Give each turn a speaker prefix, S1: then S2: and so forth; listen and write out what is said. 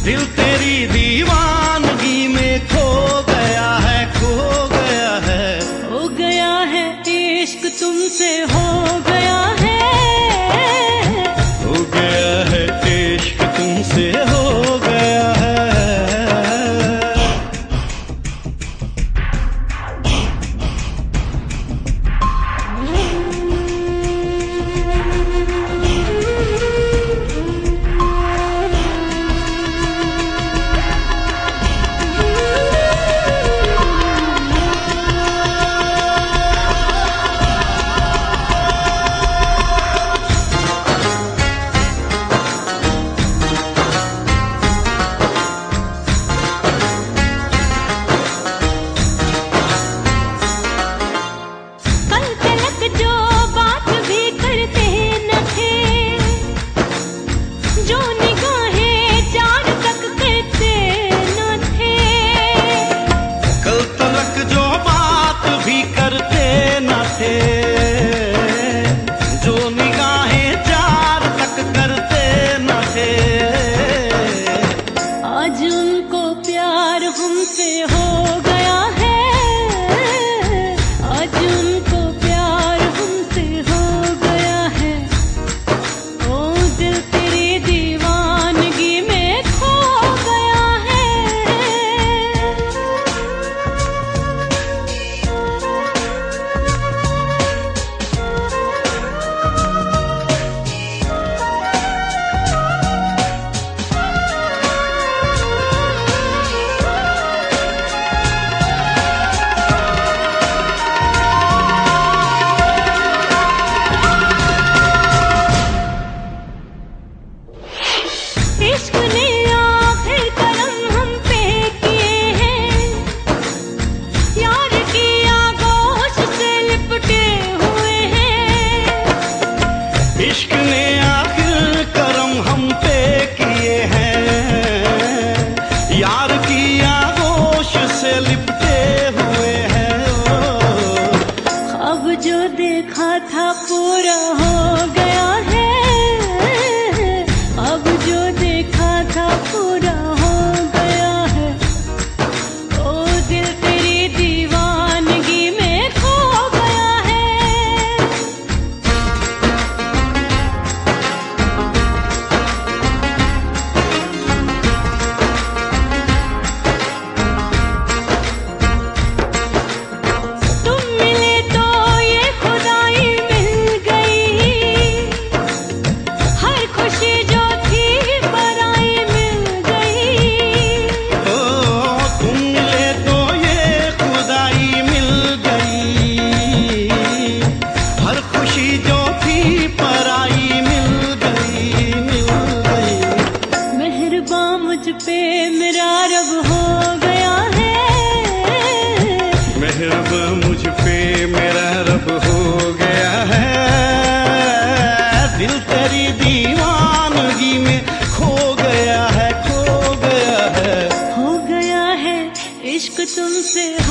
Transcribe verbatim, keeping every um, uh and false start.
S1: दिल तेरी दीवानगी में खो गया है, खो गया है,
S2: हो गया है इश्क तुमसे, हो गया है,
S1: हो गया है इश्क तुमसे, हो गया है। जो निगाहें चार तक करते न थे,
S2: आज उनको प्यार हमसे हो गया है, आज उनको प्यार हमसे हो गया है। ओ दिल तेरी दीवानगी में खो गया है। इश्क ने आखिर करम हम पे किए हैं, यार की आगोश से लिपटे हुए हैं।
S1: इश्क ने आखिर करम हम पे किए हैं, यार की आगोश से लिपटे हुए हैं।
S2: ख्वाब जो देखा था पूरा हो गया है, अब जो देखा था पूरा हो गया है। ओ दिल तेरी दीवानगी में खो गया है। तुम मिले तो ये खुदाई मिल गई, हर खुशी जो थी पराई मिल गई।
S1: ओ तुम मिले तो ये खुदाई मिल गई, हर खुशी जो थी पराई मिल गई, मिल गई।
S2: मेहरबान मुझ पे मेरा रब हो गया है,
S1: मेहरबान मुझ पे मेरा रब हो गया है। दिल तेरी दीवानगी में खो गया है, खो गया है,
S2: हो गया है इश्क तुमसे।